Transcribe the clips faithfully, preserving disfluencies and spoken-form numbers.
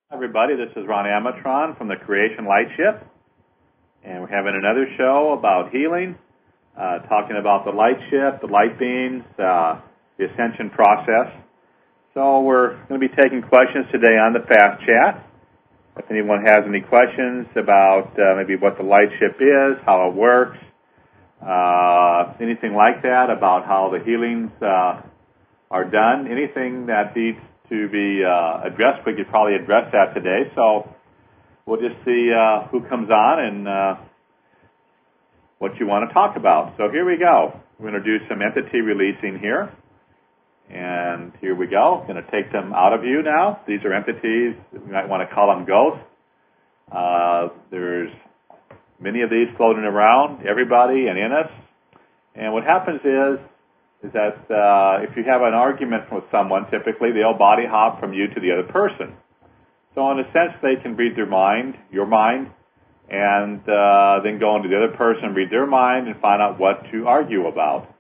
Hi everybody, this is Ron Amatron from the Creation Light Ship, and we're having another show about healing, uh, talking about the light ship, the light beings, uh, the ascension process. So we're going to be taking questions today on the Fast Chat. If anyone has any questions about uh, maybe what the light ship is, how it works, uh, anything like that, about how the healings uh, are done, anything that needs to be uh, addressed, we could probably address that today. So we'll just see uh, who comes on and uh, what you want to talk about. So here we go. We're going to do some entity releasing here. And here we go. Going to take them out of you now. These are entities. We might want to call them ghosts. Uh, there's many of these floating around, everybody and in us. And what happens is, is that uh, if you have an argument with someone, typically they'll body hop from you to the other person. So in a sense, they can read their mind, your mind, and uh, then go into the other person, read their mind, and find out what to argue about.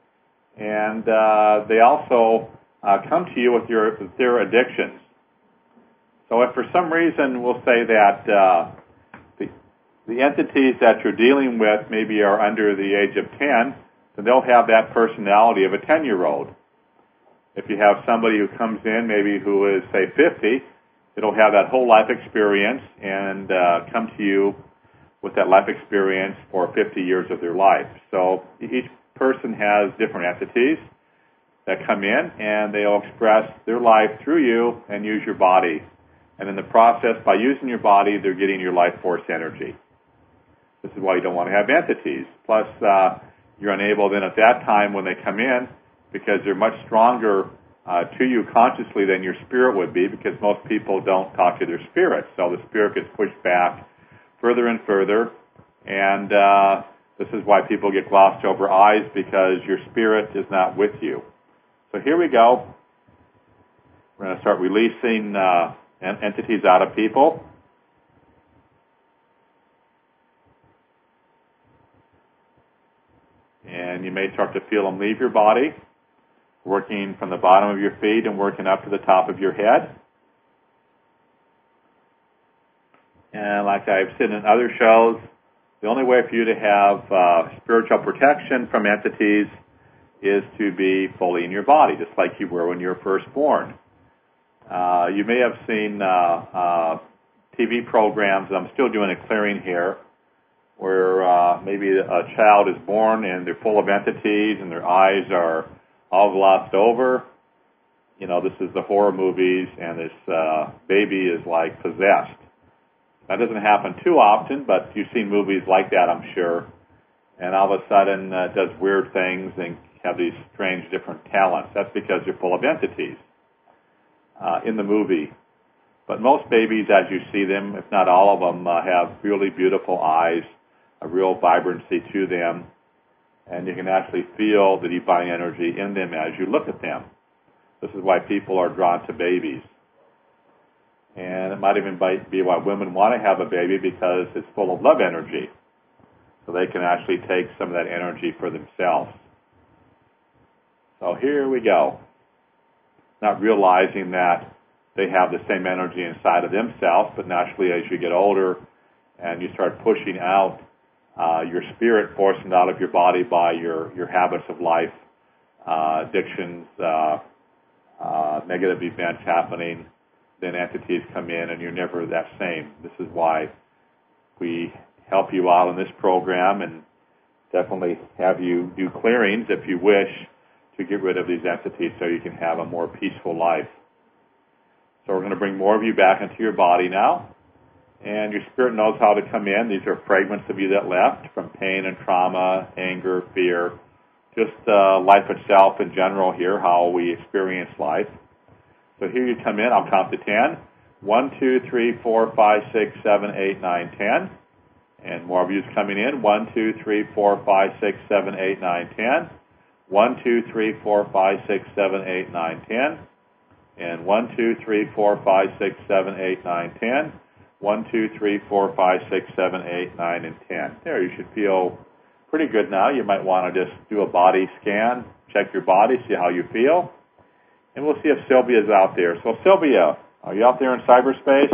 And uh, they also uh, come to you with, your, with their addictions. So if for some reason we'll say that uh, the, the entities that you're dealing with maybe are under the age of ten, then they'll have that personality of a ten-year-old. If you have somebody who comes in maybe who is, say, fifty, it'll have that whole life experience and uh, come to you with that life experience for fifty years of their life. So each person has different entities that come in, and they'll express their life through you and use your body. And in the process, by using your body, they're getting your life force energy. This is why you don't want to have entities. Plus, uh, you're unable then at that time when they come in, because they're much stronger uh, to you consciously than your spirit would be, because most people don't talk to their spirit. So the spirit gets pushed back further and further, and uh, this is why people get glossed over eyes, because your spirit is not with you. So here we go. We're going to start releasing uh, entities out of people. And you may start to feel them leave your body, working from the bottom of your feet and working up to the top of your head. And like I've said in other shows, the only way for you to have uh, spiritual protection from entities is to be fully in your body, just like you were when you were first born. Uh, you may have seen uh, uh, T V programs. I'm still doing a clearing here, where uh, maybe a child is born and they're full of entities and their eyes are all glossed over. You know, this is the horror movies, and this uh, baby is like possessed. That doesn't happen too often, but you've seen movies like that, I'm sure. And all of a sudden uh, it does weird things and have these strange different talents. That's because they're full of entities uh, in the movie. But most babies, as you see them, if not all of them, uh, have really beautiful eyes, a real vibrancy to them, and you can actually feel the divine energy in them as you look at them. This is why people are drawn to babies. And it might even be why women want to have a baby, because it's full of love energy. So they can actually take some of that energy for themselves. So here we go. Not realizing that they have the same energy inside of themselves, but naturally as you get older and you start pushing out uh, your spirit, forcing it out of your body by your, your habits of life, uh, addictions, uh, uh, negative events happening, then entities come in and you're never that same. This is why we help you out in this program, and definitely have you do clearings if you wish to get rid of these entities so you can have a more peaceful life. So we're going to bring more of you back into your body now. And your spirit knows how to come in. These are fragments of you that left from pain and trauma, anger, fear, just uh, life itself in general here, how we experience life. So here you come in. I'll count to ten. One, two, three, four, five, six, seven, eight, nine, ten. And more of you is coming in. One, two, three, four, five, six, seven, eight, nine, ten. One, two, three, four, five, six, seven, eight, nine, ten. And one, two, three, four, five, six, seven, eight, nine, ten. One, two, three, four, five, six, seven, eight, nine, and ten. There, you should feel pretty good now. You might want to just do a body scan, check your body, see how you feel. And we'll see if Sylvia's out there. So Sylvia, Are you out there in cyberspace?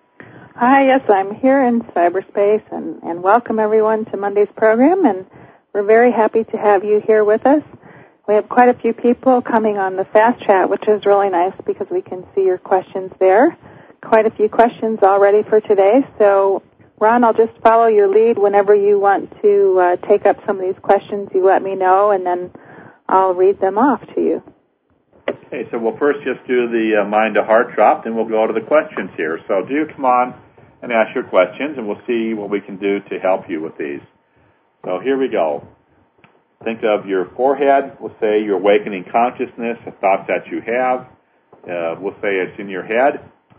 Hi, yes, I'm here in cyberspace, and, and welcome everyone to Monday's program, and we're very happy to have you here with us. We have quite a few people coming on the fast chat, which is really nice because we can see your questions there. Quite a few questions already for today, so Ron, I'll just follow your lead. Whenever you want to uh, take up some of these questions, you let me know, and then I'll read them off to you. Okay, so we'll first just do the uh, mind to heart drop, then we'll go to the questions here. So do come on and ask your questions, and we'll see what we can do to help you with these. So here we go. Think of your forehead. We'll say your awakening consciousness, the thoughts that you have. Uh, we'll say it's in your head.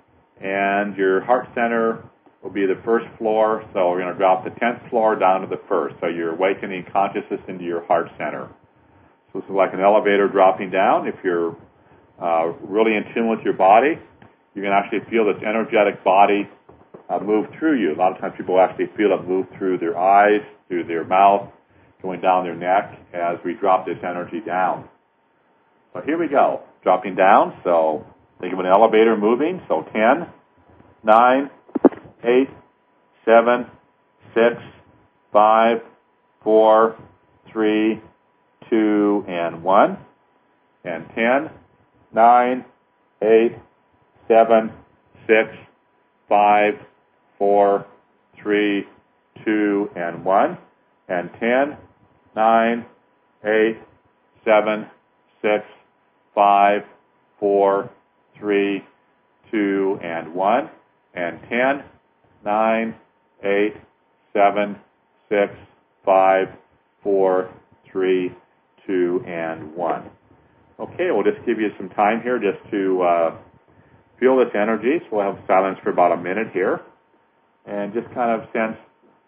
And your heart center will be the first floor. So we're going to drop the tenth floor down to the first. So you're awakening consciousness into your heart center. So this is like an elevator dropping down. If you're uh, really in tune with your body, you can actually feel this energetic body uh, move through you. A lot of times people actually feel it move through their eyes, through their mouth, going down their neck as we drop this energy down. So here we go, dropping down. So think of an elevator moving. So ten, nine, eight, seven, six, five, four, three, two, and one. And ten, nine, eight, seven, six, five, four, three, two, and one. And ten, nine, eight, seven, six, five, four, three, two, and one. And ten, nine, eight, seven, six, five, four, three, two, and one. Okay, we'll just give you some time here just to uh, feel this energy. So we'll have silence for about a minute here. And just kind of sense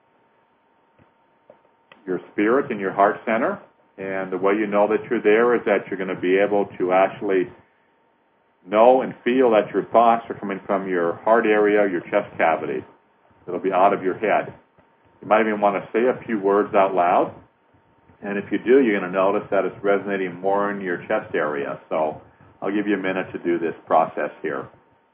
your spirit in your heart center. And the way you know that you're there is that you're going to be able to actually know and feel that your thoughts are coming from your heart area, your chest cavity. It'll be out of your head. You might even want to say a few words out loud. And if you do, you're going to notice that it's resonating more in your chest area. So I'll give you a minute to do this process here.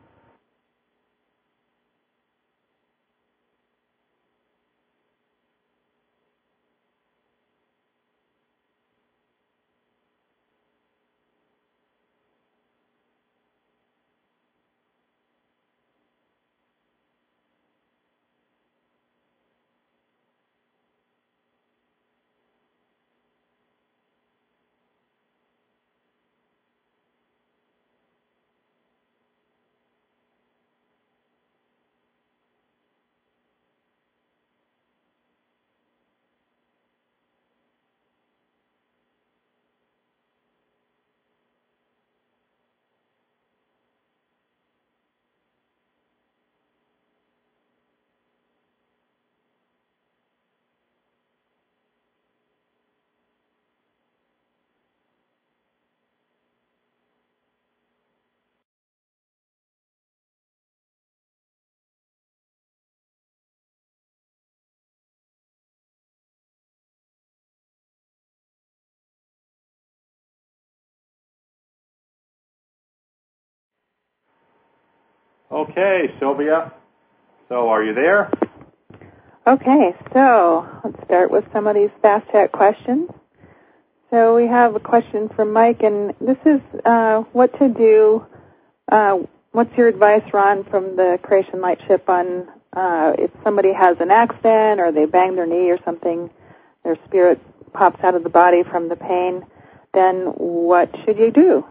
Okay, Sylvia. So are you there? Okay, so let's start with some of these fast chat questions. So we have a question from Mike, and this is uh, what to do. Uh, what's your advice, Ron, from the Creation Light Ship on uh, if somebody has an accident or they bang their knee or something, their spirit pops out of the body from the pain, then what should you do?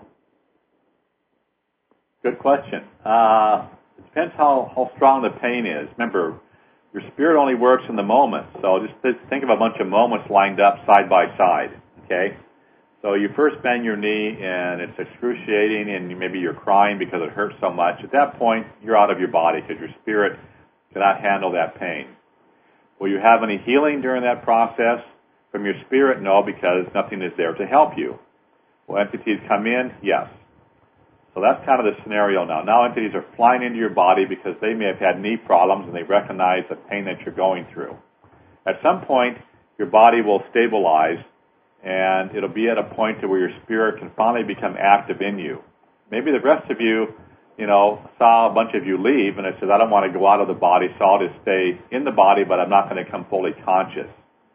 Good question. Uh, it depends how, how strong the pain is. Remember, your spirit only works in the moment. So just think of a bunch of moments lined up side by side, okay? So you first bend your knee, and it's excruciating, and maybe you're crying because it hurts so much. At that point, you're out of your body because your spirit cannot handle that pain. Will you have any healing during that process from your spirit? No, because nothing is there to help you. Will entities come in? Yes. So that's kind of the scenario now. Now entities are flying into your body because they may have had knee problems and they recognize the pain that you're going through. At some point, your body will stabilize and it'll be at a point to where your spirit can finally become active in you. Maybe the rest of you you know, saw a bunch of you leave, and it says, I don't want to go out of the body, so I'll just stay in the body, but I'm not going to come fully conscious.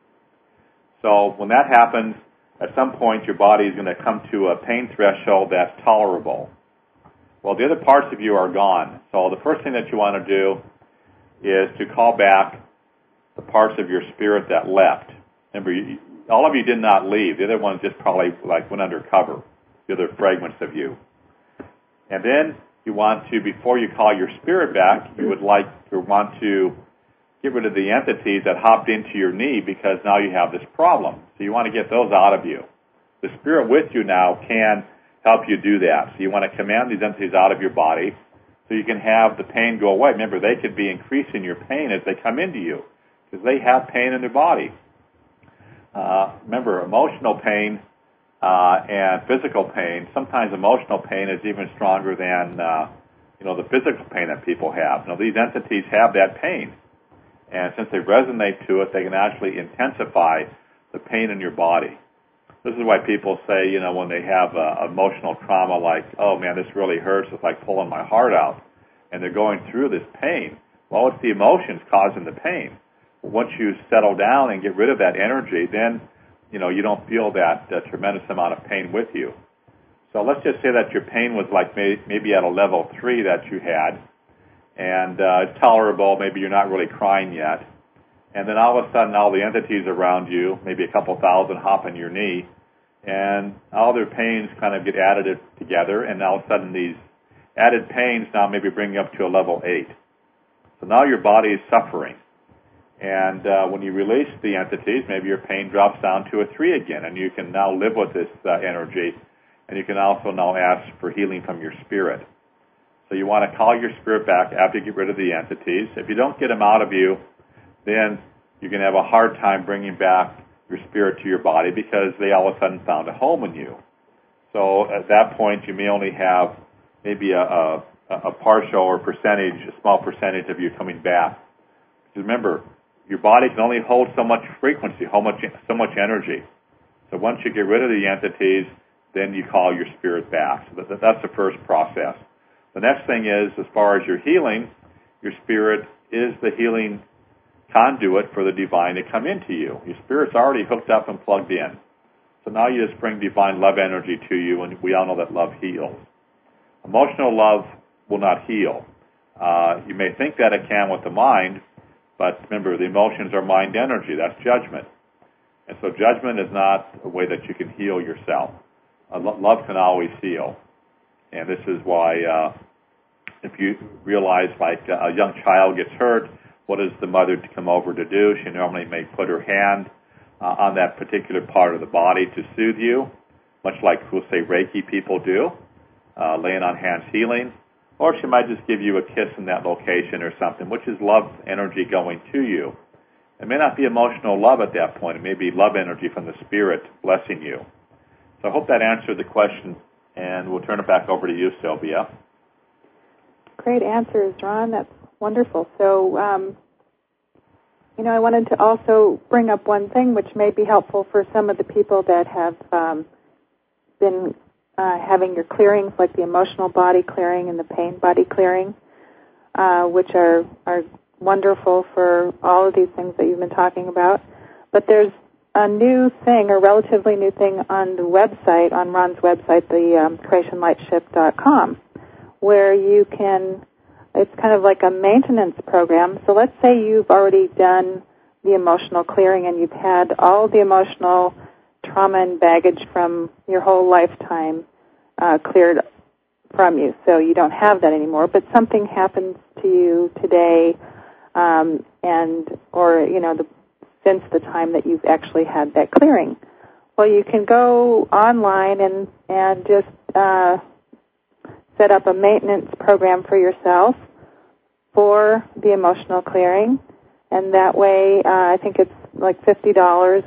So when that happens, at some point your body is going to come to a pain threshold that's tolerable. Well, the other parts of you are gone. So the first thing that you want to do is to call back the parts of your spirit that left. Remember, you, all of you did not leave. The other ones just probably like went undercover, the other fragments of you. And then you want to, before you call your spirit back, you would like to want to get rid of the entities that hopped into your knee because now you have this problem. So you want to get those out of you. The spirit with you now can help you do that. So you want to command these entities out of your body so you can have the pain go away. Remember, they could be increasing your pain as they come into you because they have pain in their body. Uh, remember, emotional pain uh, and physical pain, sometimes emotional pain is even stronger than uh, you know, the physical pain that people have. Now, these entities have that pain. And since they resonate to it, they can actually intensify the pain in your body. This is why people say, you know, when they have uh, emotional trauma like, oh, man, this really hurts, it's like pulling my heart out, and they're going through this pain. Well, it's the emotions causing the pain. Once you settle down and get rid of that energy, then, you know, you don't feel that uh, tremendous amount of pain with you. So let's just say that your pain was like may- maybe at a level three that you had, and uh, it's tolerable, maybe you're not really crying yet, and then all of a sudden all the entities around you, maybe a couple thousand, hop in your knee, and all their pains kind of get added together, and all of a sudden these added pains now maybe bring you up to a level eight. So now your body is suffering, and uh, when you release the entities, maybe your pain drops down to a three again, and you can now live with this uh, energy, and you can also now ask for healing from your spirit. So you want to call your spirit back after you get rid of the entities. If you don't get them out of you, then you're going to have a hard time bringing back your spirit to your body because they all of a sudden found a home in you. So at that point, you may only have maybe a, a, a partial or percentage, a small percentage of you coming back. Because remember, your body can only hold so much frequency, so much, so much energy. So once you get rid of the entities, then you call your spirit back. So that, that's the first process. The next thing is, as far as your healing, your spirit is the healing conduit for the divine to come into you. Your spirit's already hooked up and plugged in. So now you just bring divine love energy to you, and we all know that love heals. Emotional love will not heal. Uh, you may think that it can with the mind, but remember, the emotions are mind energy. That's judgment. And so judgment is not a way that you can heal yourself. Uh, lo- love can always heal. And this is why uh, if you realize, like, a young child gets hurt, what is the mother to come over to do? She normally may put her hand uh, on that particular part of the body to soothe you, much like, we'll say, Reiki people do, uh, laying on hands healing. Or she might just give you a kiss in that location or something, which is love energy going to you. It may not be emotional love at that point. It may be love energy from the spirit blessing you. So I hope that answered the question, and we'll turn it back over to you, Sylvia. Great answers, Ron. That's wonderful. So, um, you know, I wanted to also bring up one thing which may be helpful for some of the people that have um, been uh, having your clearings, like the emotional body clearing and the pain body clearing, uh, which are, are wonderful for all of these things that you've been talking about. But there's a new thing, a relatively new thing on the website, on Ron's website, the um, creation light ship dot com, where you can, it's kind of like a maintenance program. So let's say you've already done the emotional clearing and you've had all the emotional trauma and baggage from your whole lifetime uh, cleared from you. So you don't have that anymore, but something happens to you today um, and, or, you know, the, since the time that you've actually had that clearing. Well, you can go online and, and just uh, set up a maintenance program for yourself for the emotional clearing, and that way, uh, I think it's like fifty dollars.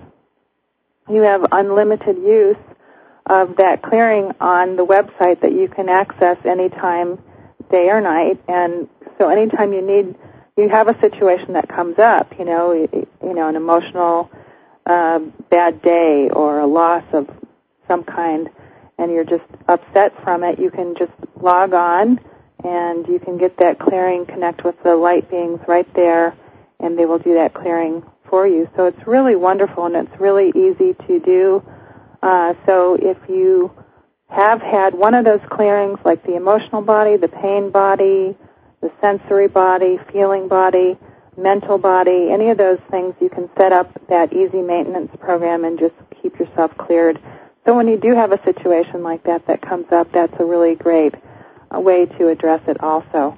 You have unlimited use of that clearing on the website that you can access anytime, day or night, and so anytime you need, you have a situation that comes up, you know, you, you know, an emotional uh, bad day or a loss of some kind, and you're just upset from it, you can just log on and you can get that clearing, connect with the light beings right there, and they will do that clearing for you. So it's really wonderful, and it's really easy to do. Uh, so if you have had one of those clearings, like the emotional body, the pain body, the sensory body, feeling body, mental body, any of those things, you can set up that easy maintenance program and just keep yourself cleared. So when you do have a situation like that that comes up, that's a really great uh, way to address it also.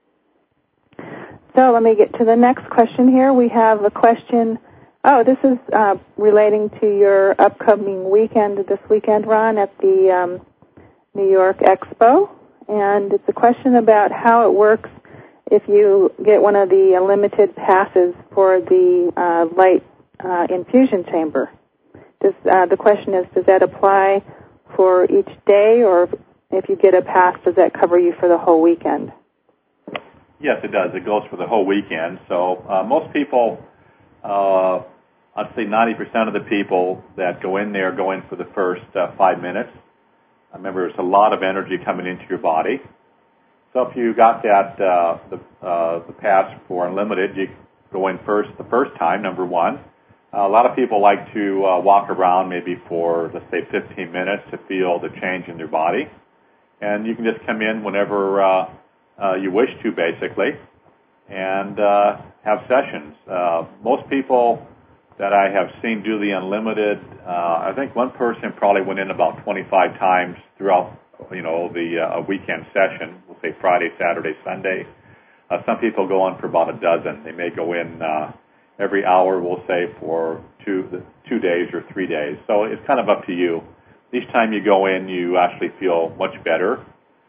So let me get to the next question here. We have a question. Oh, this is uh, relating to your upcoming weekend, this weekend, Ron, at the um, New York Expo. And it's a question about how it works if you get one of the limited passes for the uh, light uh, infusion chamber. Does, uh, the question is, does that apply for each day, or if you get a pass, does that cover you for the whole weekend? Yes, it does. It goes for the whole weekend. So uh, most people, uh, I'd say ninety percent of the people that go in there go in for the first uh, five minutes. I remember there's a lot of energy coming into your body. So if you got that, uh, the, uh, the pass for unlimited, you go in first the first time, number one. Uh, a lot of people like to uh, walk around maybe for, let's say, fifteen minutes to feel the change in their body. And you can just come in whenever uh, uh, you wish to, basically, and uh, have sessions. Uh, most people that I have seen do the unlimited, uh, I think one person probably went in about twenty-five times throughout, you know, the uh, weekend session, we'll say Friday, Saturday, Sunday. Uh, some people go on for about a dozen. They may go in uh, every hour, we'll say, for two two days or three days. So it's kind of up to you. Each time you go in, you actually feel much better.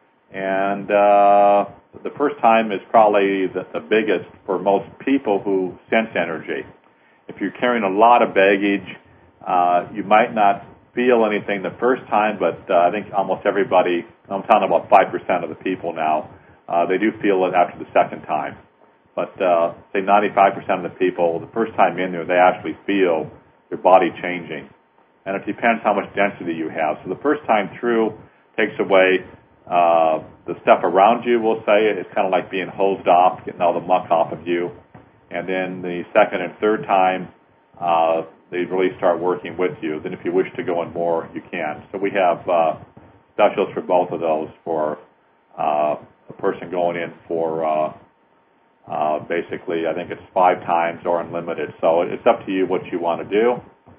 And uh, the first time is probably the, the biggest for most people who sense energy. If you're carrying a lot of baggage, uh, you might not feel anything the first time, but uh, I think almost everybody, I'm talking about five percent of the people now, uh, they do feel it after the second time. But uh, say ninety-five percent of the people, the first time in there, they actually feel their body changing. And it depends how much density you have. So the first time through takes away uh, the stuff around you, we'll say. It's kind of like being hosed off, getting all the muck off of you. And then the second and third time, uh, they really start working with you. Then if you wish to go in more, you can. So we have uh, specials for both of those for uh, a person going in for uh, uh, basically, I think it's five times or unlimited. So it's up to you what you want to do.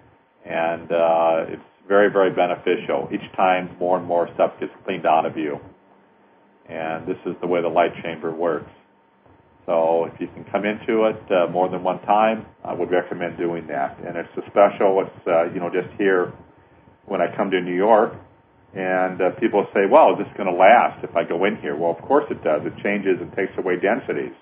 And uh, it's very, very beneficial. Each time more and more stuff gets cleaned out of you. And this is the way the light chamber works. So if you can come into it uh, more than one time, I would recommend doing that. And it's a special. It's, uh, you know, just here when I come to New York, and uh, people say, well, is this going to last if I go in here? Well, of course it does. It changes and takes away densities.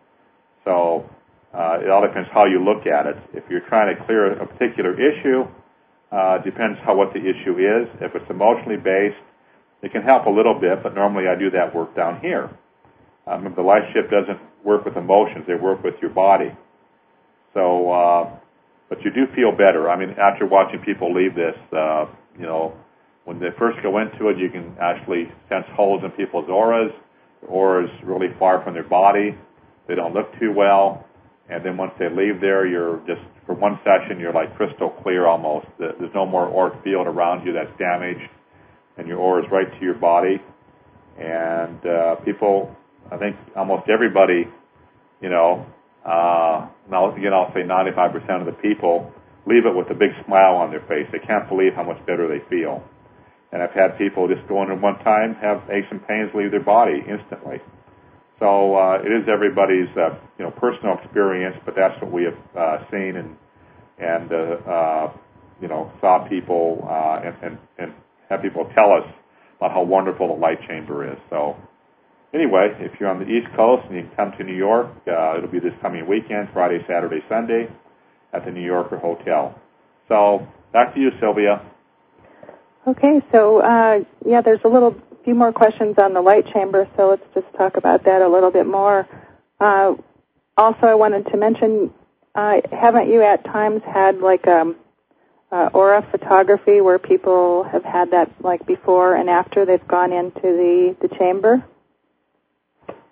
So uh, it all depends how you look at it. If you're trying to clear a particular issue, uh, depends how what the issue is. If it's emotionally based, it can help a little bit, but normally I do that work down here. Um, the light shift doesn't work with emotions; they work with your body. So, uh, but you do feel better. I mean, after watching people leave this, uh, you know, when they first go into it, you can actually sense holes in people's auras. The aura's really far from their body. They don't look too well. And then once they leave there, you're just, for one session, you're like crystal clear almost. There's no more auric field around you that's damaged, and your aura is right to your body. And uh, people, I think almost everybody, you know, uh, now again I'll say ninety-five percent of the people leave it with a big smile on their face. They can't believe how much better they feel. And I've had people just go in at one time, have aches and pains leave their body instantly. So uh, it is everybody's, uh, you know, personal experience, but that's what we have uh, seen and and uh, uh, you know saw people uh, and, and and have people tell us about how wonderful the light chamber is. So anyway, if you're on the East Coast and you can come to New York, uh, it'll be this coming weekend, Friday, Saturday, Sunday, at the New Yorker Hotel. So back to you, Sylvia. Okay, so uh, yeah, there's a little few more questions on the light chamber, so let's just talk about that a little bit more. Uh, also, I wanted to mention, uh, haven't you at times had like um, uh, aura photography where people have had that like before and after they've gone into the, the chamber?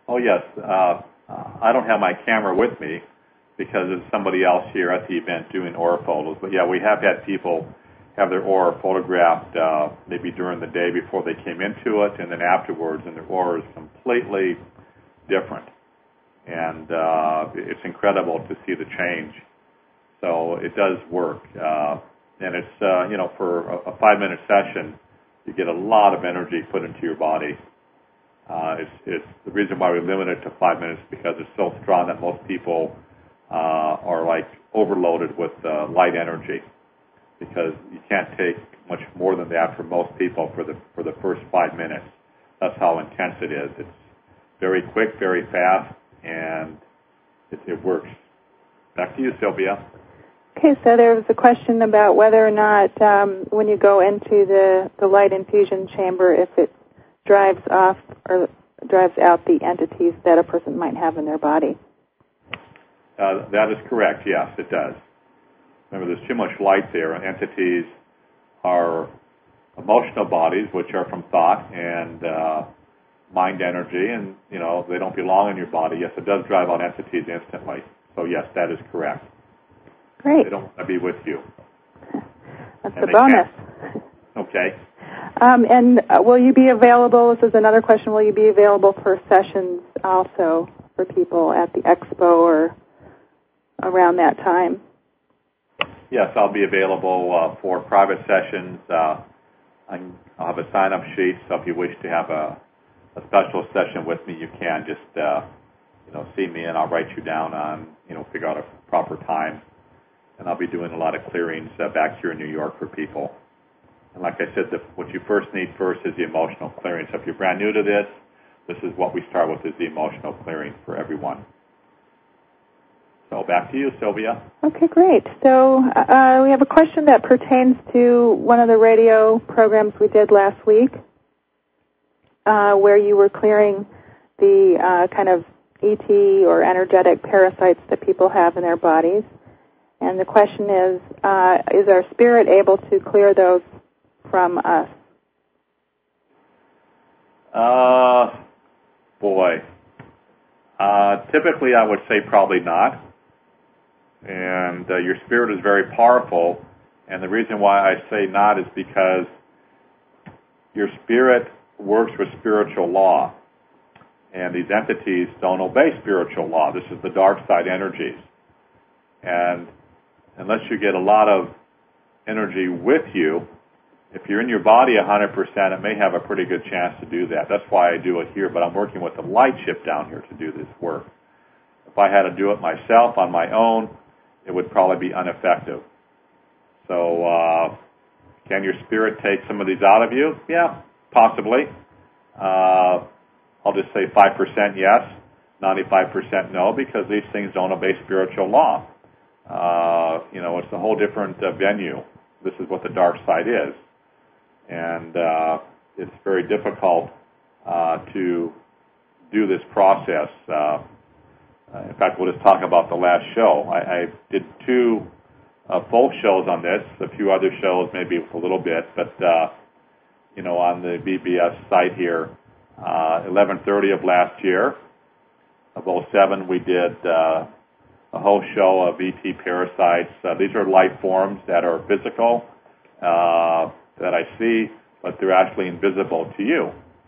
Oh, yes. Uh, I don't have my camera with me because there's somebody else here at the event doing aura photos. But, yeah, we have had people have their aura photographed uh, maybe during the day before they came into it, and then afterwards, and their aura is completely different. And uh, it's incredible to see the change. So it does work. Uh, and it's, uh, you know, for a, a five-minute session, you get a lot of energy put into your body. Uh, it's, it's the reason why we limit it to five minutes because it's so strong that most people uh, are like overloaded with uh, light energy because you can't take much more than that for most people for the for the first five minutes. That's how intense it is. It's very quick, very fast, and it, it works. Back to you, Sylvia. Okay, so there was a question about whether or not um, when you go into the, the light infusion chamber, if it drives off or drives out the entities that a person might have in their body. Uh, that is correct, yes, it does. Remember, there's too much light there. Entities are emotional bodies, which are from thought and uh, mind energy, and, you know, they don't belong in your body. Yes, it does drive out entities instantly. So, yes, that is correct. Great. They don't want to be with you. That's and a bonus. Can. Okay. Um, and uh, will you be available, this is another question, will you be available for sessions also for people at the expo or around that time? Yes, I'll be available uh, for private sessions. Uh, I'll have a sign-up sheet, so if you wish to have a, a special session with me, you can just, uh, you know, see me and I'll write you down on, you know, figure out a proper time. And I'll be doing a lot of clearings uh, back here in New York for people. And like I said, the, what you first need first is the emotional clearing. So if you're brand new to this, this is what we start with, is the emotional clearing for everyone. So back to you, Sylvia. Okay, great. So uh, we have a question that pertains to one of the radio programs we did last week, uh, where you were clearing the uh, kind of E T or energetic parasites that people have in their bodies. And the question is, uh, is our spirit able to clear those from us? Uh, boy. Uh, typically, I would say probably not. And uh, your spirit is very powerful. And the reason why I say not is because your spirit works with spiritual law. And these entities don't obey spiritual law. This is the dark side energies. And unless you get a lot of energy with you, if you're in your body one hundred percent, it may have a pretty good chance to do that. That's why I do it here, but I'm working with the light ship down here to do this work. If I had to do it myself on my own, it would probably be ineffective. So, uh, can your spirit take some of these out of you? Yeah, possibly. Uh, I'll just say five percent yes, ninety-five percent no, because these things don't obey spiritual law. Uh, you know, it's a whole different uh, venue. This is what the dark side is. And uh, it's very difficult uh, to do this process. Uh, in fact, we'll just talk about the last show. I, I did two uh, full shows on this, a few other shows maybe a little bit, but, uh, you know, on the B B S site here, uh, eleven thirty of last year, of oh seven, we did uh, a whole show of E T parasites. Uh, these are life forms that are physical, uh, that I see, but they're actually invisible to you.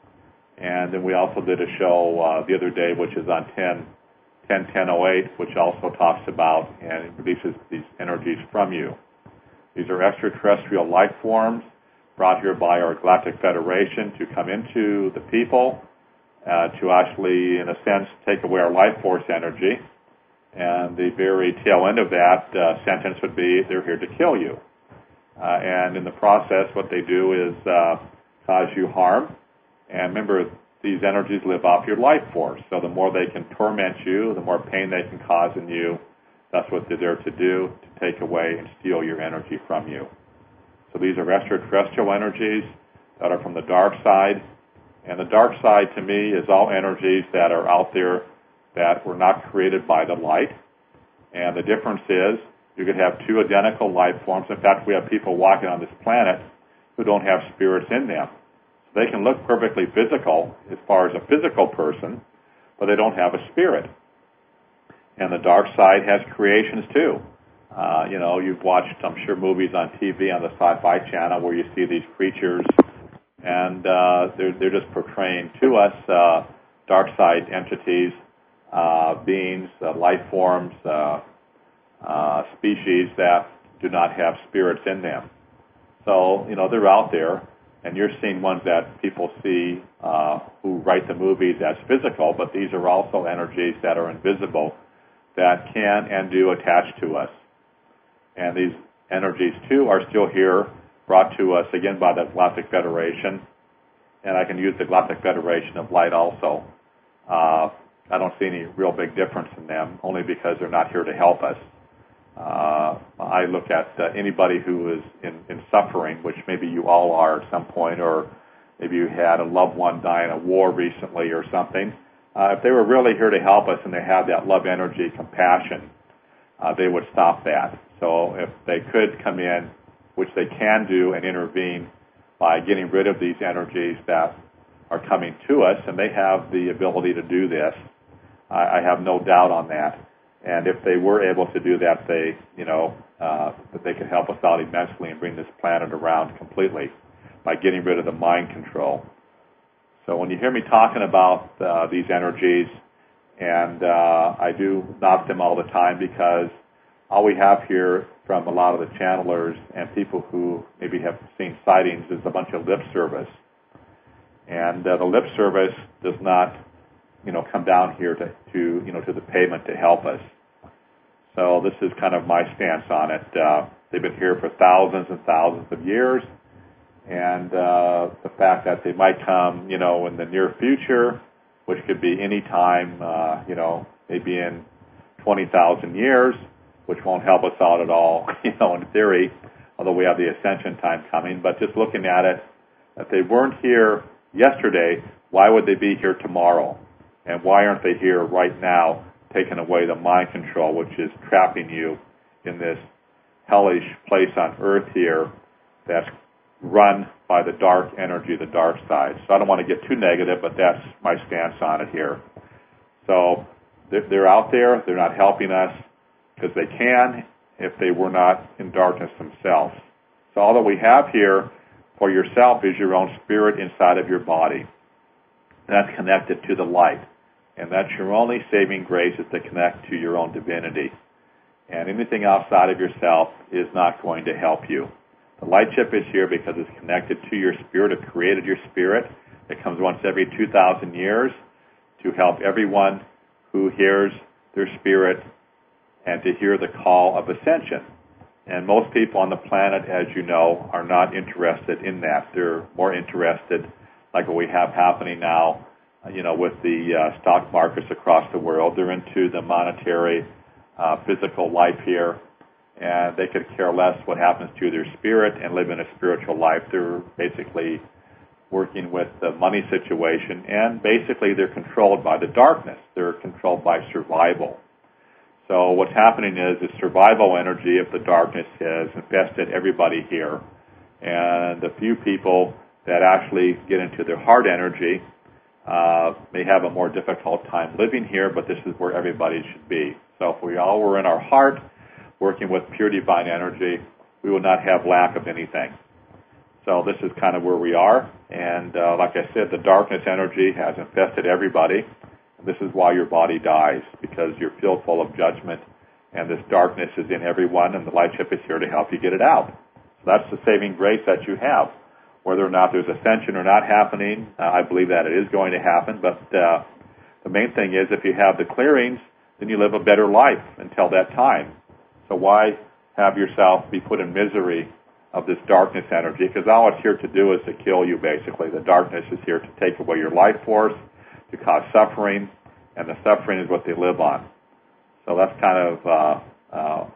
And then we also did a show uh, the other day, which is on ten ten oh eight, which also talks about and releases these energies from you. These are extraterrestrial life forms brought here by our Galactic Federation to come into the people, uh, to actually, in a sense, take away our life force energy. And the very tail end of that uh, sentence would be, they're here to kill you. Uh, and in the process, what they do is uh, cause you harm. And remember, these energies live off your life force. So the more they can torment you, the more pain they can cause in you. That's what they're there to do, to take away and steal your energy from you. So these are extraterrestrial energies that are from the dark side. And the dark side, to me, is all energies that are out there that were not created by the light. And the difference is, you could have two identical life forms. In fact, we have people walking on this planet who don't have spirits in them. They can look perfectly physical as far as a physical person, but they don't have a spirit. And the dark side has creations too. Uh, you know, you've watched, I'm sure, movies on T V on the Sci-Fi Channel where you see these creatures, and uh, they're, they're just portraying to us uh, dark side entities, uh, beings, uh, life forms, uh, uh, species that do not have spirits in them. So, you know, they're out there, and you're seeing ones that people see uh, who write the movies as physical, but these are also energies that are invisible that can and do attach to us. And these energies, too, are still here, brought to us, again, by the Galactic Federation. And I can use the Galactic Federation of Light also. Uh, I don't see any real big difference in them, only because they're not here to help us. Uh, I look at uh, anybody who is in, in suffering, which maybe you all are at some point, or maybe you had a loved one die in a war recently or something. Uh, if they were really here to help us and they have that love energy, compassion, uh, they would stop that. So if they could come in, which they can do, and intervene by getting rid of these energies that are coming to us, and they have the ability to do this, I, I have no doubt on that. And if they were able to do that, they, you know, uh, that they could help us out immensely and bring this planet around completely by getting rid of the mind control. So when you hear me talking about uh, these energies, and uh, I do knock them all the time, because all we have here from a lot of the channelers and people who maybe have seen sightings is a bunch of lip service. And uh, the lip service does not, you know, come down here to, to, you know, to the pavement to help us. So this is kind of my stance on it. Uh, they've been here for thousands and thousands of years, and uh, the fact that they might come, you know, in the near future, which could be any time, uh, you know, maybe in twenty thousand years, which won't help us out at all, you know, in theory, although we have the ascension time coming. But just looking at it, if they weren't here yesterday, why would they be here tomorrow? And why aren't they here right now, taking away the mind control, which is trapping you in this hellish place on earth here that's run by the dark energy, the dark side. So I don't want to get too negative, but that's my stance on it here. So they're out there. They're not helping us because they can if they were not in darkness themselves. So all that we have here for yourself is your own spirit inside of your body. That's connected to the light. And that's your only saving grace, is to connect to your own divinity. And anything outside of yourself is not going to help you. The light chip is here because it's connected to your spirit. It created your spirit. It comes once every two thousand years to help everyone who hears their spirit and to hear the call of ascension. And most people on the planet, as you know, are not interested in that. They're more interested, like what we have happening now, you know, with the uh, stock markets across the world. They're into the monetary, uh, physical life here, and they could care less what happens to their spirit and live in a spiritual life. They're basically working with the money situation, and basically they're controlled by the darkness. They're controlled by survival. So what's happening is the survival energy of the darkness has infested everybody here, and the few people that actually get into their heart energy uh, may have a more difficult time living here, but this is where everybody should be. So if we all were in our heart, working with pure divine energy, we will not have lack of anything. So this is kind of where we are, and uh, like I said, the darkness energy has infested everybody. This is why your body dies, because you're filled full of judgment, and this darkness is in everyone, and the light chip is here to help you get it out. So that's the saving grace that you have. Whether or not there's ascension or not happening, uh, I believe that it is going to happen, but uh, the main thing is if you have the clearings, then you live a better life until that time. So why have yourself be put in misery of this darkness energy? Because all it's here to do is to kill you, basically. The darkness is here to take away your life force, to cause suffering, and the suffering is what they live on. So that's kind of uh, uh,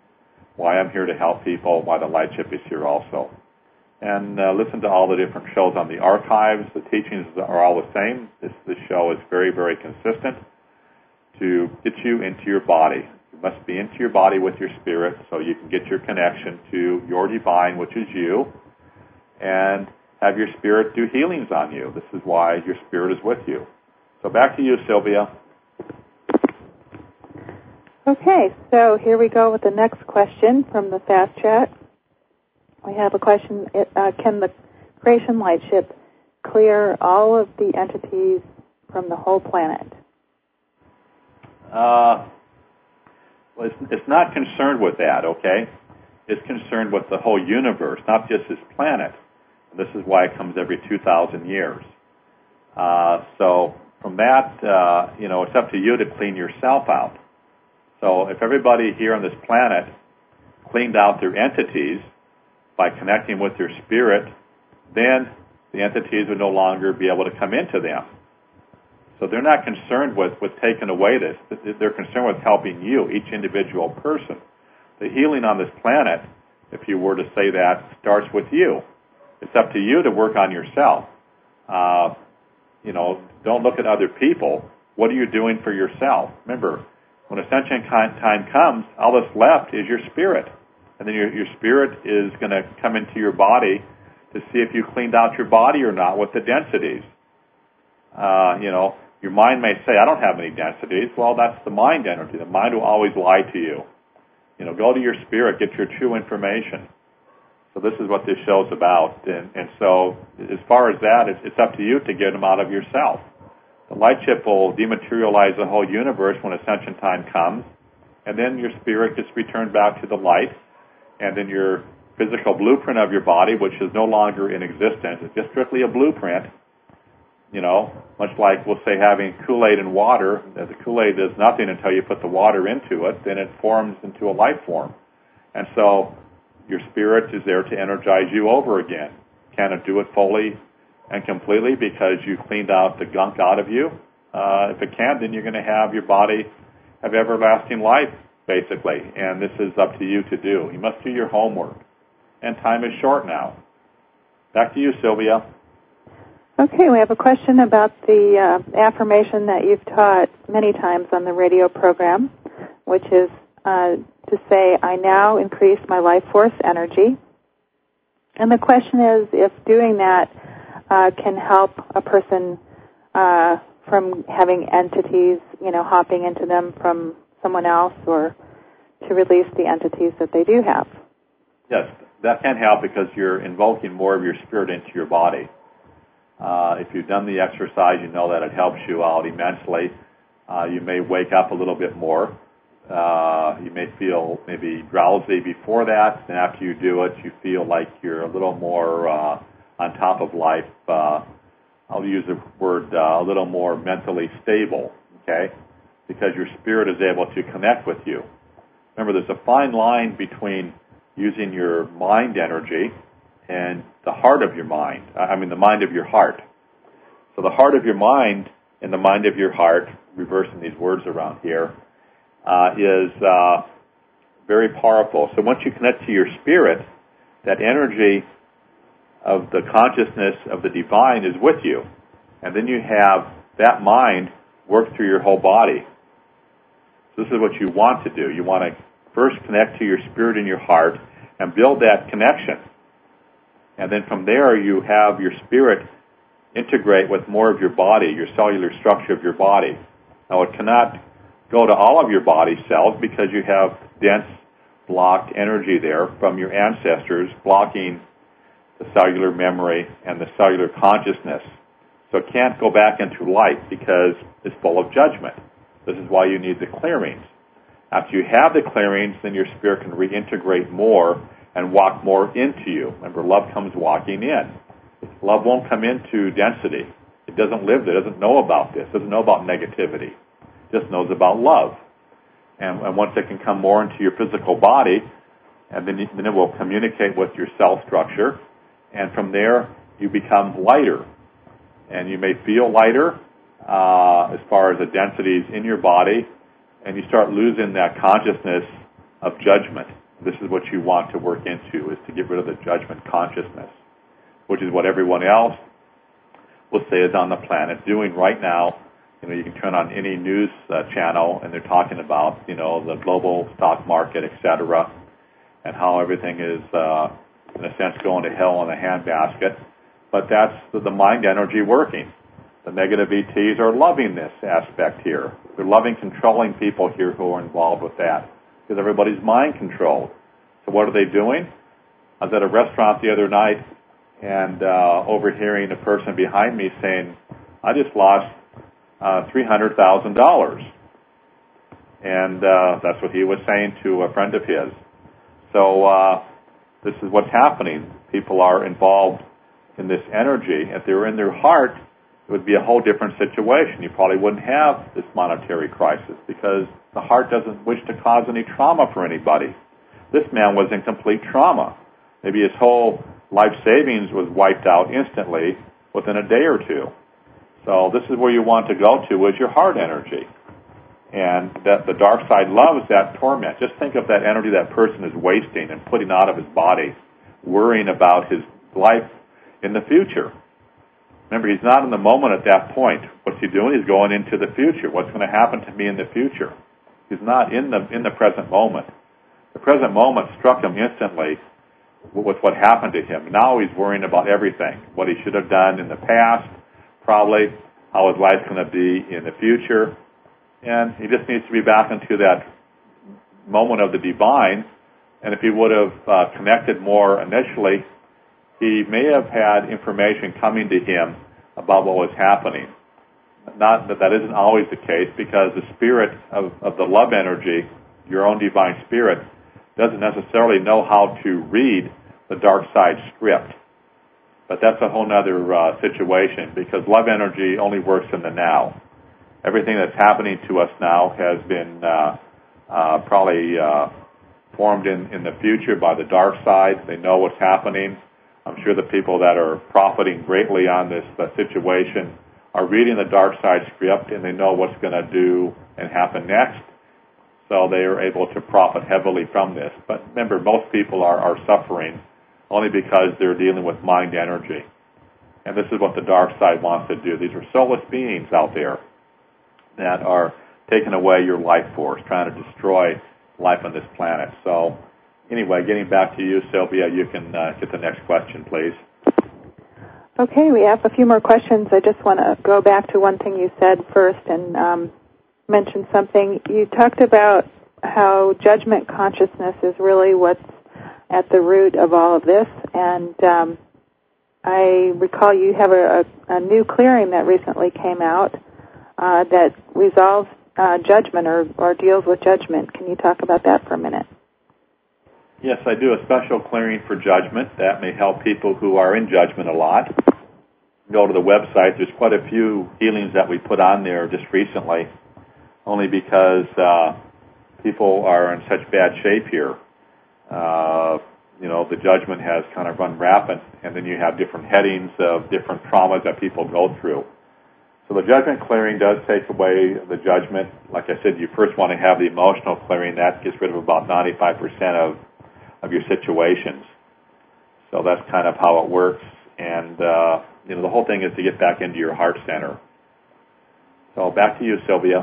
why I'm here to help people, why the light chip is here also. And uh, listen to all the different shows on the archives. The teachings are all the same. This, this show is very, very consistent to get you into your body. You must be into your body with your spirit so you can get your connection to your divine, which is you, and have your spirit do healings on you. This is why your spirit is with you. So back to you, Sylvia. Okay, so here we go with the next question from the Fast Chat. We have a question, uh, can the Creation Light Ship clear all of the entities from the whole planet? Uh, well, it's, it's not concerned with that, okay? It's concerned with the whole universe, not just this planet. And this is why it comes every two thousand years. Uh, so from that, uh, you know, it's up to you to clean yourself out. So if everybody here on this planet cleaned out their entities by connecting with their spirit, then the entities would no longer be able to come into them. So they're not concerned with, with taking away this. They're concerned with helping you, each individual person. The healing on this planet, if you were to say that, starts with you. It's up to you to work on yourself. Uh, you know, don't look at other people. What are you doing for yourself? Remember, when ascension time comes, all that's left is your spirit. And then your, your spirit is going to come into your body to see if you cleaned out your body or not with the densities. Uh, you know, your mind may say, I don't have any densities. Well, that's the mind energy. The mind will always lie to you. You know, go to your spirit, get your true information. So this is what this show's about. And, and so as far as that, it's, it's up to you to get them out of yourself. The light ship will dematerialize the whole universe when ascension time comes, and then your spirit gets returned back to the light, and then your physical blueprint of your body, which is no longer in existence, it's just strictly a blueprint, you know, much like, we'll say, having Kool-Aid and water. The Kool-Aid does nothing until you put the water into it, then it forms into a life form. And so your spirit is there to energize you over again. Can it do it fully and completely because you cleaned out the gunk out of you? Uh, if it can, then you're going to have your body have everlasting life, basically. And this is up to you to do. You must do your homework. And time is short now. Back to you, Sylvia. Okay, we have a question about the uh, affirmation that you've taught many times on the radio program, which is uh, to say, I now increase my life force energy. And the question is if doing that uh, can help a person uh, from having entities, you know, hopping into them from someone else, or to release the entities that they do have. Yes, that can help because you're invoking more of your spirit into your body. Uh, if you've done the exercise, you know that it helps you out immensely. Uh, you may wake up a little bit more. Uh, you may feel maybe drowsy before that, and after you do it, you feel like you're a little more uh, on top of life. Uh, I'll use the word uh, a little more mentally stable, okay? Because your spirit is able to connect with you. Remember, there's a fine line between using your mind energy and the heart of your mind. I mean, the mind of your heart. So the heart of your mind and the mind of your heart, reversing these words around here, uh, is uh, very powerful. So once you connect to your spirit, that energy of the consciousness of the divine is with you. And then you have that mind work through your whole body. So this is what you want to do. You want to first connect to your spirit and your heart and build that connection. And then from there, you have your spirit integrate with more of your body, your cellular structure of your body. Now, it cannot go to all of your body cells because you have dense, blocked energy there from your ancestors blocking the cellular memory and the cellular consciousness. So it can't go back into light because it's full of judgment. This is why you need the clearings. After you have the clearings, then your spirit can reintegrate more and walk more into you. Remember, love comes walking in. Love won't come into density. It doesn't live there. It doesn't know about this. It doesn't know about negativity. It just knows about love. And, and once it can come more into your physical body, and then, you, then it will communicate with your cell structure, and from there you become lighter. And you may feel lighter uh, as far as the densities in your body, and you start losing that consciousness of judgment. This is what you want to work into, is to get rid of the judgment consciousness, which is what everyone else will say is on the planet doing right now. You know, you can turn on any news uh, channel, and they're talking about, you know, the global stock market, et cetera, and how everything is, uh, in a sense, going to hell in a handbasket. But that's the, the mind energy working. The negative E Ts are loving this aspect here. They're loving controlling people here who are involved with that, because everybody's mind controlled. So what are they doing? I was at a restaurant the other night and uh, overhearing a person behind me saying, I just lost uh, three hundred thousand dollars. And uh, that's what he was saying to a friend of his. So uh, this is what's happening. People are involved in this energy. If they were in their heart, it would be a whole different situation. You probably wouldn't have this monetary crisis because the heart doesn't wish to cause any trauma for anybody. This man was in complete trauma. Maybe his whole life savings was wiped out instantly within a day or two. So this is where you want to go to, is your heart energy. And that the dark side loves that torment. Just think of that energy that person is wasting and putting out of his body, worrying about his life in the future. Remember, he's not in the moment at that point. What's he doing? He's going into the future. What's going to happen to me in the future? He's not in the in the present moment. The present moment struck him instantly with what happened to him. Now he's worrying about everything, what he should have done in the past, probably how his life's going to be in the future. And he just needs to be back into that moment of the divine. And if he would have uh, connected more initially, he may have had information coming to him about what was happening. Not that that isn't always the case, because the spirit of, of the love energy, your own divine spirit, doesn't necessarily know how to read the dark side script. But that's a whole other uh, situation, because love energy only works in the now. Everything that's happening to us now has been uh, uh, probably uh, formed in, in the future by the dark side. They know what's happening. I'm sure the people that are profiting greatly on this uh, situation are reading the dark side script, and they know what's going to do and happen next. So they are able to profit heavily from this. But remember, most people are, are suffering only because they're dealing with mind energy. And this is what the dark side wants to do. These are soulless beings out there that are taking away your life force, trying to destroy life on this planet. So anyway, getting back to you, Sylvia, you can uh, get the next question, please. Okay, we have a few more questions. I just want to go back to one thing you said first and um, mention something. You talked about how judgment consciousness is really what's at the root of all of this, and um, I recall you have a, a, a new clearing that recently came out uh, that resolves uh, judgment or, or deals with judgment. Can you talk about that for a minute? Yes, I do a special clearing for judgment. That may help people who are in judgment a lot. Go to the website. There's quite a few healings that we put on there just recently, only because uh, people are in such bad shape here. Uh, you know, the judgment has kind of run rampant, and then you have different headings of different traumas that people go through. So the judgment clearing does take away the judgment. Like I said, you first want to have the emotional clearing. That gets rid of about ninety-five percent of, of your situations. So that's kind of how it works. And, uh, you know, the whole thing is to get back into your heart center. So back to you, Sylvia.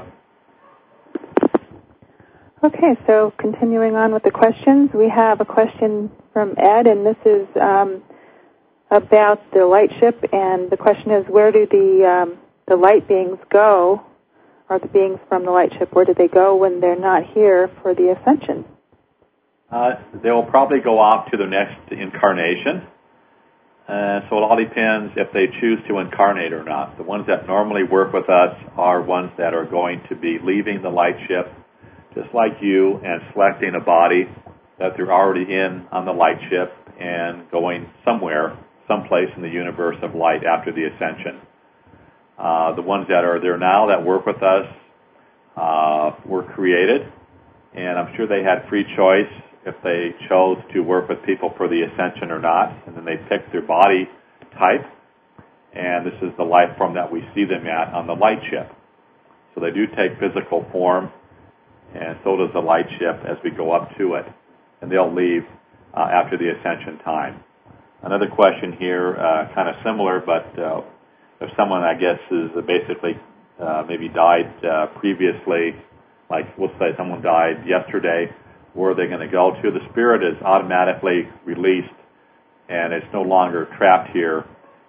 Okay, so continuing on with the questions, we have a question from Ed, and this is um, about the light ship, and the question is, where do the um, the light beings go, or the beings from the light ship, where do they go when they're not here for the ascension? Uh, they will probably go off to their next incarnation. Uh, so it all depends if they choose to incarnate or not. The ones that normally work with us are ones that are going to be leaving the light ship, just like you, and selecting a body that they're already in on the light ship and going somewhere, someplace in the universe of light after the ascension. Uh, the ones that are there now that work with us uh, were created, and I'm sure they had free choice if they chose to work with people for the ascension or not, and then they picked their body type, and this is the life form that we see them at on the light ship. So they do take physical form, and so does the light ship as we go up to it, and they'll leave uh, after the ascension time. Another question here, uh, kind of similar, but uh, if someone, I guess, is basically uh, maybe died uh, previously, like we'll say someone died yesterday, where are they going to go to? The spirit is automatically released, and it's no longer trapped here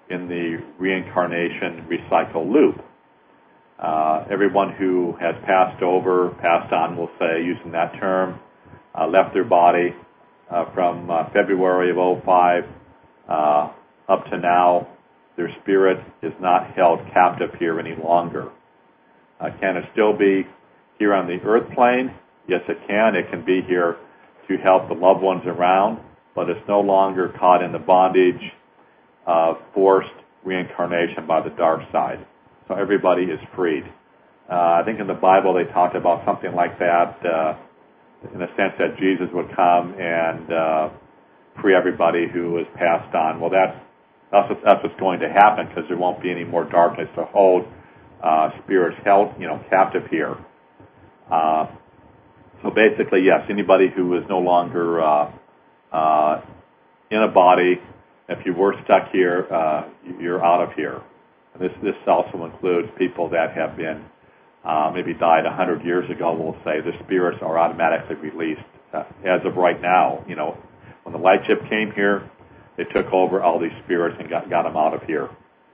in the reincarnation recycle loop. Uh, everyone who has passed over, passed on, we'll say, using that term, uh, left their body uh, from uh, February of oh five uh, up to now, their spirit is not held captive here any longer. Uh, can it still be here on the earth plane? Yes, it can. It can be here to help the loved ones around, but it's no longer caught in the bondage of forced reincarnation by the dark side. So everybody is freed. Uh, I think in the Bible they talked about something like that, uh, in the sense that Jesus would come and uh, free everybody who is passed on. Well, that's that's, what, that's what's going to happen, because there won't be any more darkness to hold uh, spirits held, you know, captive here. Uh, so basically, yes, anybody who is no longer uh, uh, in a body, if you were stuck here, uh, you're out of here. And this this also includes people that have been uh, maybe died a hundred years ago. We'll say the spirits are automatically released uh, as of right now. You know, when the light ship came here, they took over all these spirits and got got them out of here.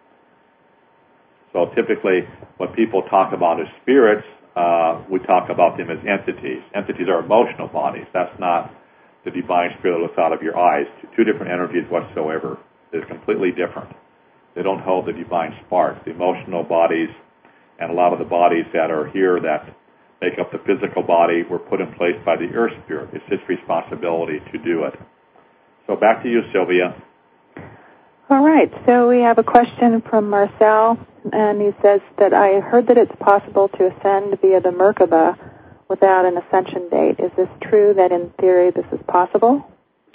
So typically, when people talk about as spirits, uh, we talk about them as entities. Entities are emotional bodies. That's not the divine spirit that looks out of your eyes. Two different energies whatsoever. They're completely different. They don't hold the divine spark. The emotional bodies and a lot of the bodies that are here that make up the physical body were put in place by the earth spirit. It's its responsibility to do it. So back to you, Sylvia. All right. So we have a question from Marcel, and he says that I heard that it's possible to ascend via the Merkaba without an ascension date. Is this true that in theory this is possible?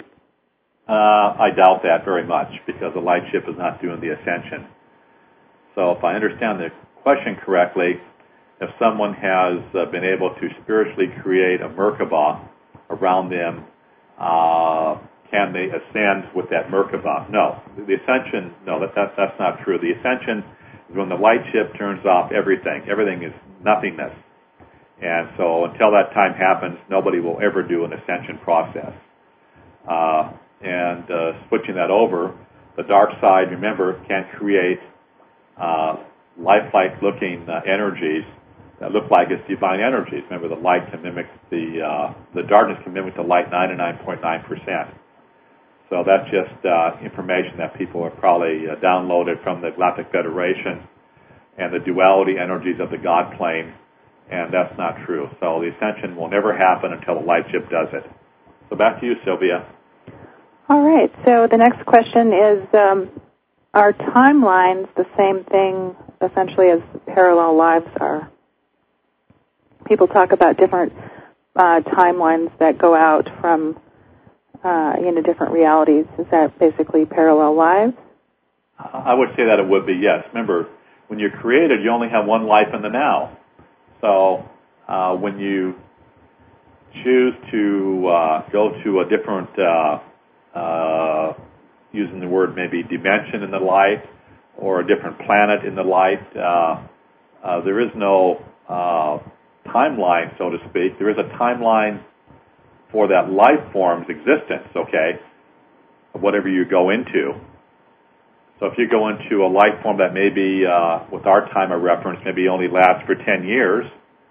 Uh, I doubt that very much, because the light ship is not doing the ascension. So if I understand the question correctly, if someone has uh, been able to spiritually create a Merkaba around them, uh, can they ascend with that Merkaba? No. The ascension, no, that, that, that's not true. The ascension is when the light ship turns off everything. Everything is nothingness. And so until that time happens, nobody will ever do an ascension process. Uh, and uh, switching that over, the dark side, remember, can create uh, lifelike looking uh, energies that look like it's divine energies. Remember, the light can mimic the, uh, the darkness can mimic the light ninety-nine point nine percent. So that's just uh, information that people have probably uh, downloaded from the Galactic Federation and the duality energies of the God plane, and that's not true. So the ascension will never happen until the light ship does it. So back to you, Sylvia. All right. So the next question is, um, are timelines the same thing essentially as parallel lives are? People talk about different uh, timelines that go out from uh, into different realities. Is that basically parallel lives? I would say that it would be, yes. Remember, when you're created, you only have one life in the now. So uh, when you choose to uh, go to a different, uh, uh, using the word maybe dimension in the light, or a different planet in the light, uh, uh, there is no uh, timeline, so to speak. There is a timeline for that life form's existence, okay, whatever you go into. So if you go into a life form that maybe, uh, with our time of reference, maybe only lasts for ten years,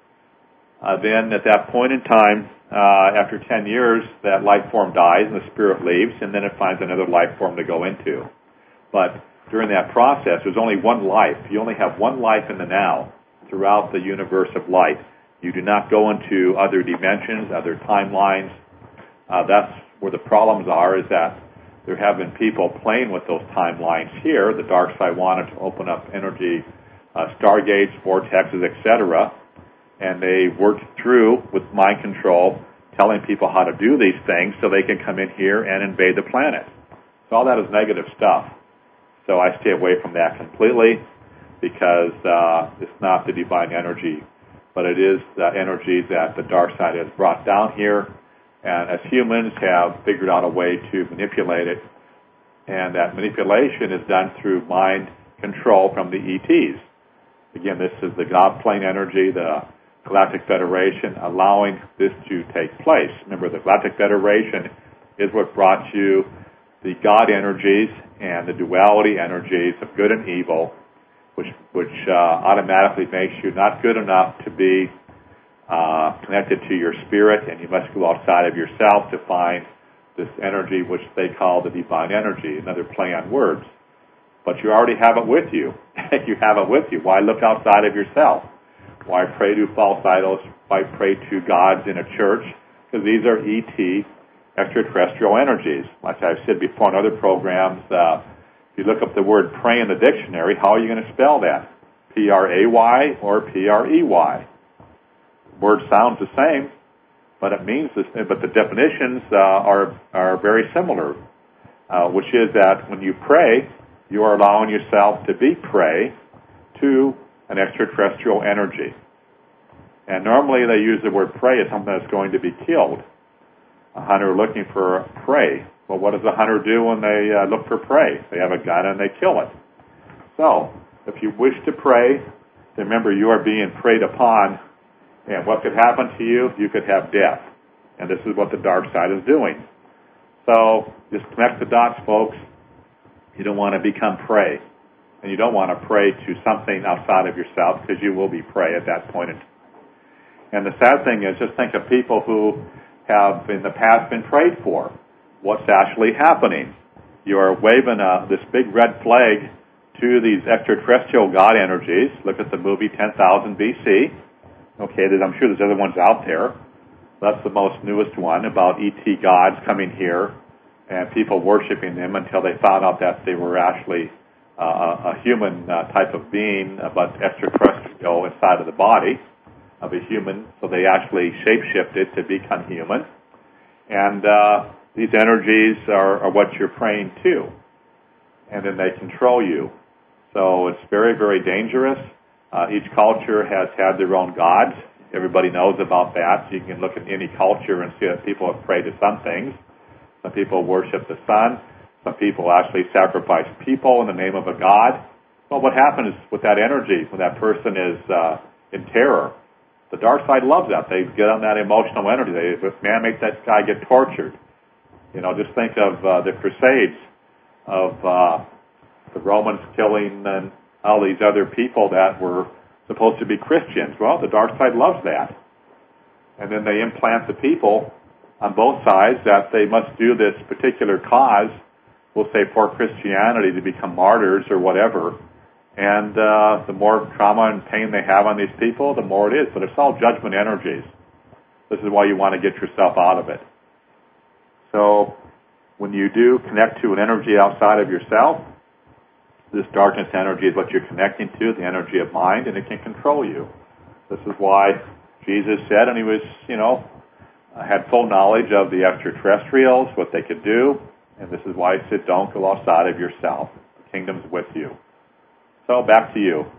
uh, then at that point in time, uh, after ten years, that life form dies and the spirit leaves, and then it finds another life form to go into. But during that process, there's only one life. You only have one life in the now throughout the universe of light. You do not go into other dimensions, other timelines. Uh, that's where the problems are, is that there have been people playing with those timelines here. The dark side wanted to open up energy, uh, stargates, vortexes, et cetera, and they worked through with mind control, telling people how to do these things so they can come in here and invade the planet. So all that is negative stuff. So I stay away from that completely, because uh, it's not the divine energy, but it is the energy that the dark side has brought down here, and as humans have figured out a way to manipulate it, and that manipulation is done through mind control from the E Ts. Again, this is the God plane energy, the Galactic Federation, allowing this to take place. Remember, the Galactic Federation is what brought you the God energies and the duality energies of good and evil, which which uh, automatically makes you not good enough to be uh, connected to your spirit, and you must go outside of yourself to find this energy which they call the divine energy, another play on words. But you already have it with you. You have it with you. Why look outside of yourself? Why pray to false idols? Why pray to gods in a church? Because these are E T, extraterrestrial energies. Like I've said before in other programs, uh, if you look up the word pray in the dictionary, how are you going to spell that? P R A Y or P R E Y? The word sounds the same, but it means this, but the definitions uh, are are very similar, uh, which is that when you pray, you are allowing yourself to be prey to an extraterrestrial energy. And normally they use the word prey as something that's going to be killed. A hunter looking for prey. Well, what does a hunter do when they uh, look for prey? They have a gun and they kill it. So, if you wish to pray, remember you are being preyed upon, and what could happen to you? You could have death. And this is what the dark side is doing. So, just connect the dots, folks. You don't want to become prey. And you don't want to pray to something outside of yourself, because you will be prey at that point. And the sad thing is, just think of people who have in the past been prayed for. What's actually happening? You are waving a, this big red flag to these extraterrestrial god energies. Look at the movie ten thousand B C. Okay, I'm sure there's other ones out there. That's the most newest one about E T gods coming here and people worshiping them until they found out that they were actually uh, a human uh, type of being, but extraterrestrial inside of the body of a human. So they actually shape-shifted to become human. And uh, these energies are, are what you're praying to. And then they control you. So it's very, very dangerous. Uh, each culture has had their own gods. Everybody knows about that. You can look at any culture and see that people have prayed to some things. Some people worship the sun. Some people actually sacrifice people in the name of a god. Well, what happens with that energy when that person is uh, in terror? The dark side loves that. They get on that emotional energy. They, man, make that guy get tortured. You know, just think of uh, the Crusades, of uh, the Romans killing and all these other people that were supposed to be Christians. Well, the dark side loves that. And then they implant the people on both sides that they must do this particular cause, we'll say for Christianity, to become martyrs or whatever. And uh, the more trauma and pain they have on these people, the more it is. But it's all judgment energies. This is why you want to get yourself out of it. So when you do connect to an energy outside of yourself, this darkness energy is what you're connecting to, the energy of mind, and it can control you. This is why Jesus said, and he was, you know, had full knowledge of the extraterrestrials, what they could do, and this is why he said, don't go outside of yourself. The kingdom's with you. So back to you.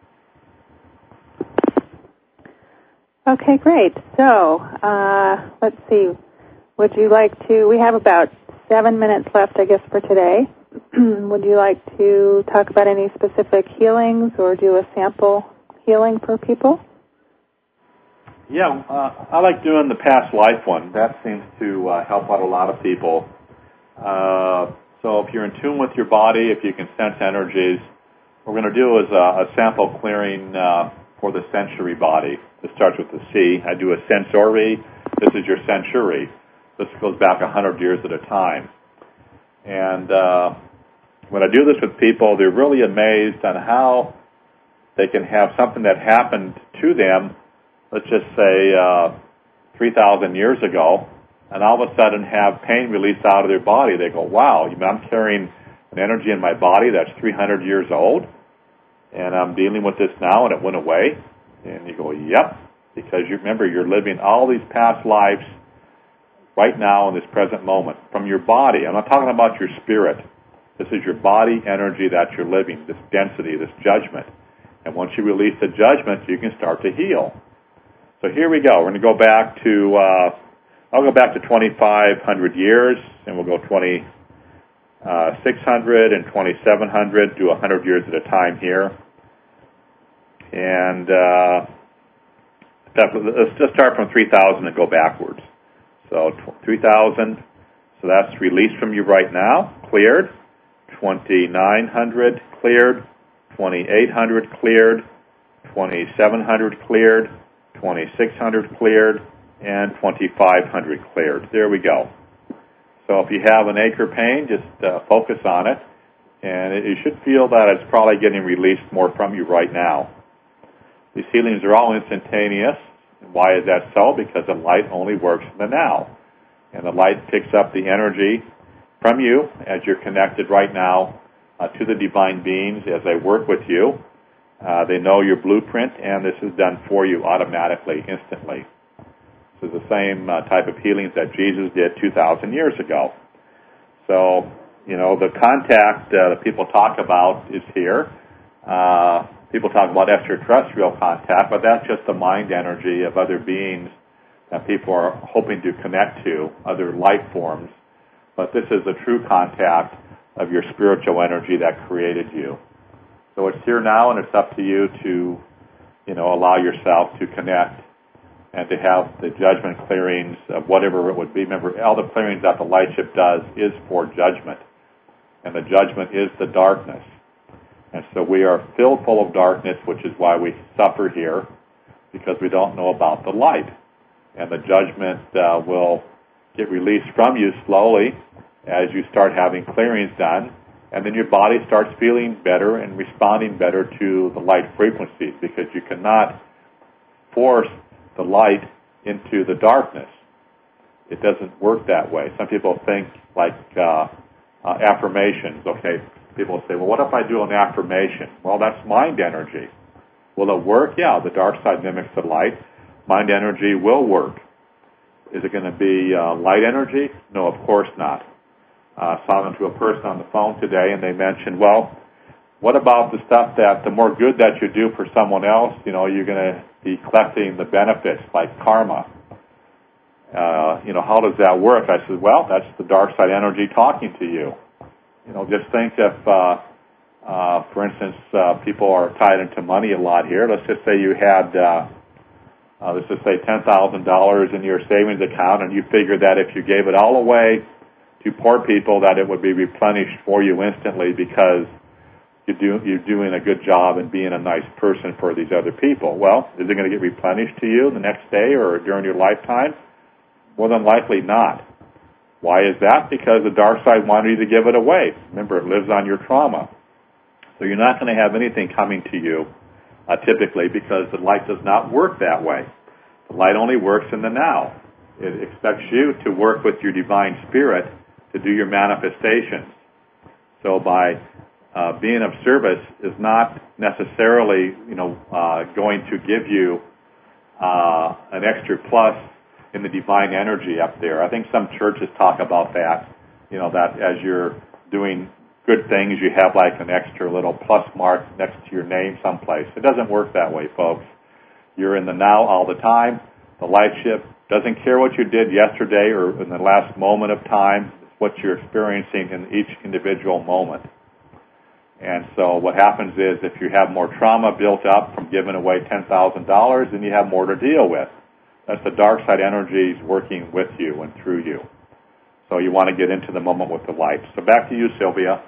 Okay, great. So, uh, let's see. Would you like to, we have about seven minutes left, I guess, for today. Would you like to talk about any specific healings or do a sample healing for people? Yeah, uh, I like doing the past life one. That seems to uh, help out a lot of people. Uh, so if you're in tune with your body, if you can sense energies, what we're going to do is a, a sample clearing uh, for the sensory body. This starts with the C. I do a sensory. This is your sensory. This goes back one hundred years at a time. And uh, when I do this with people, they're really amazed on how they can have something that happened to them, let's just say uh, three thousand years ago, and all of a sudden have pain released out of their body. They go, wow, you mean I'm carrying an energy in my body that's three hundred years old, and I'm dealing with this now, and it went away? And you go, yep, because you remember you're living all these past lives right now in this present moment from your body. I'm not talking about your spirit. This is your body energy that you're living, this density, this judgment. And once you release the judgment, you can start to heal. So here we go. We're going to go back to, uh, I'll go back to twenty-five hundred years, and we'll go twenty-six hundred and twenty-seven hundred, do one hundred years at a time here. And uh, let's just start from three thousand and go backwards. So three thousand, so that's released from you right now, cleared. twenty-nine hundred cleared, twenty-eight hundred cleared, twenty-seven hundred cleared, twenty-six hundred cleared, and twenty-five hundred cleared. There we go. So if you have an ache or pain, just uh, focus on it, and it, you should feel that it's probably getting released more from you right now. These healings are all instantaneous. Why is that so? Because the light only works in the now. And the light picks up the energy from you as you're connected right now uh, to the divine beings as they work with you. Uh, they know your blueprint, and this is done for you automatically, instantly. This is the same uh, type of healings that Jesus did two thousand years ago. So, you know, the contact uh, that people talk about is here. Uh, people talk about extraterrestrial contact, but that's just the mind energy of other beings that people are hoping to connect to, other life forms. But this is the true contact of your spiritual energy that created you. So it's here now, and it's up to you to, you know, allow yourself to connect and to have the judgment clearings of whatever it would be. Remember, all the clearings that the light ship does is for judgment, and the judgment is the darkness. And so we are filled full of darkness, which is why we suffer here, because we don't know about the light. And the judgment uh, will get released from you slowly as you start having clearings done, and then your body starts feeling better and responding better to the light frequencies, because you cannot force the light into the darkness. It doesn't work that way. Some people think like uh, uh, affirmations. Okay, people say, well, what if I do an affirmation? Well, that's mind energy. Will it work? Yeah, the dark side mimics the light. Mind energy will work. Is it going to be uh, light energy? No, of course not. Uh, talking to a person on the phone today, and they mentioned, well, what about the stuff that the more good that you do for someone else, you know, you're going to be collecting the benefits like karma. Uh, you know, how does that work? I said, well, that's the dark side energy talking to you. You know, just think if, uh, uh, for instance, uh, people are tied into money a lot here. Let's just say you had, uh, uh, let's just say ten thousand dollars in your savings account, and you figured that if you gave it all away to poor people, that it would be replenished for you instantly because you do, you're doing a good job and being a nice person for these other people. Well, is it going to get replenished to you the next day or during your lifetime? More than likely not. Why is that? Because the dark side wanted you to give it away. Remember, it lives on your trauma. So you're not going to have anything coming to you uh, typically, because the light does not work that way. The light only works in the now. It expects you to work with your divine spirit to do your manifestations. So by uh, being of service is not necessarily, you know, uh, going to give you uh, an extra plus in the divine energy up there. I think some churches talk about that, you know, that as you're doing good things, you have like an extra little plus mark next to your name someplace. It doesn't work that way, folks. You're in the now all the time. The light ship doesn't care what you did yesterday or in the last moment of time. It's what you're experiencing in each individual moment. And so what happens is if you have more trauma built up from giving away ten thousand dollars, then you have more to deal with. That's the dark side energies working with you and through you. So you want to get into the moment with the light. So back to you, Sylvia.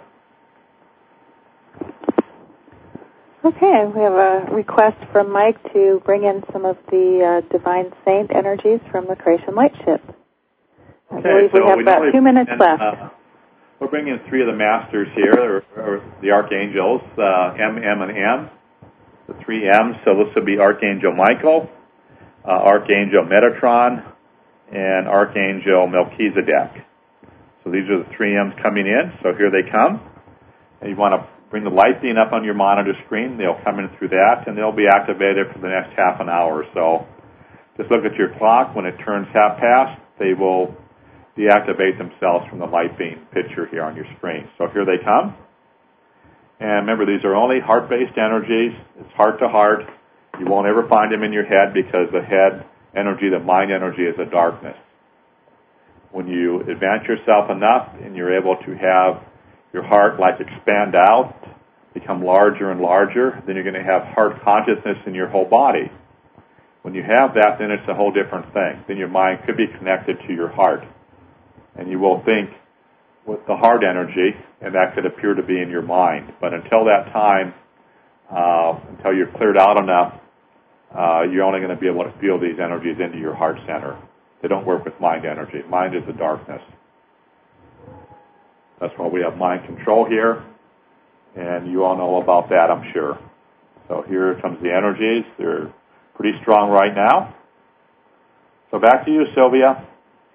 Okay, we have a request from Mike to bring in some of the uh, divine saint energies from the Creation Light Ship. I okay, believe so we have we about two minutes and, left. Uh, we're bringing in three of the masters here, or, or the archangels, uh, M, M, and M, the three M's. So this would be Archangel Michael, uh, Archangel Metatron, and Archangel Melchizedek. So these are the three M's coming in. So here they come. And you want to bring the light beam up on your monitor screen. They'll come in through that, and they'll be activated for the next half an hour or so. Just look at your clock. When it turns half past, they will deactivate themselves from the light beam picture here on your screen. So here they come. And remember, these are only heart-based energies. It's heart to heart. You won't ever find them in your head, because the head energy, the mind energy, is a darkness. When you advance yourself enough and you're able to have your heart like expand out, become larger and larger, then you're going to have heart consciousness in your whole body. When you have that, then it's a whole different thing. Then your mind could be connected to your heart. And you will think with the heart energy, and that could appear to be in your mind. But until that time, uh, until you're cleared out enough, uh, you're only going to be able to feel these energies into your heart center. They don't work with mind energy. Mind is the darkness. That's why we have mind control here, and you all know about that, I'm sure. So here comes the energies. They're pretty strong right now. So back to you, Sylvia.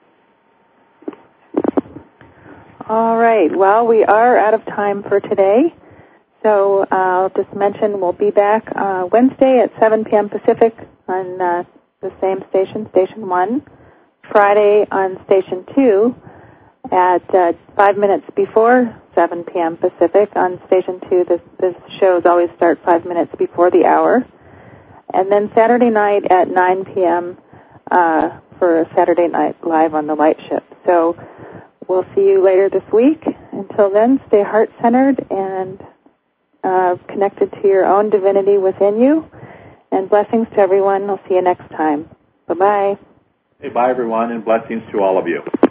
All right. Well, we are out of time for today. So uh, I'll just mention we'll be back uh, Wednesday at seven p.m. Pacific on uh, the same station, Station one. Friday on Station two at uh, five minutes before seven p.m. Pacific. On Station two, this, this shows always start five minutes before the hour. And then Saturday night at nine p.m. Uh, for Saturday Night Live on the Light Ship. So we'll see you later this week. Until then, stay heart-centered and uh, connected to your own divinity within you. And blessings to everyone. I'll see you next time. Bye-bye. Hey, bye, everyone, and blessings to all of you.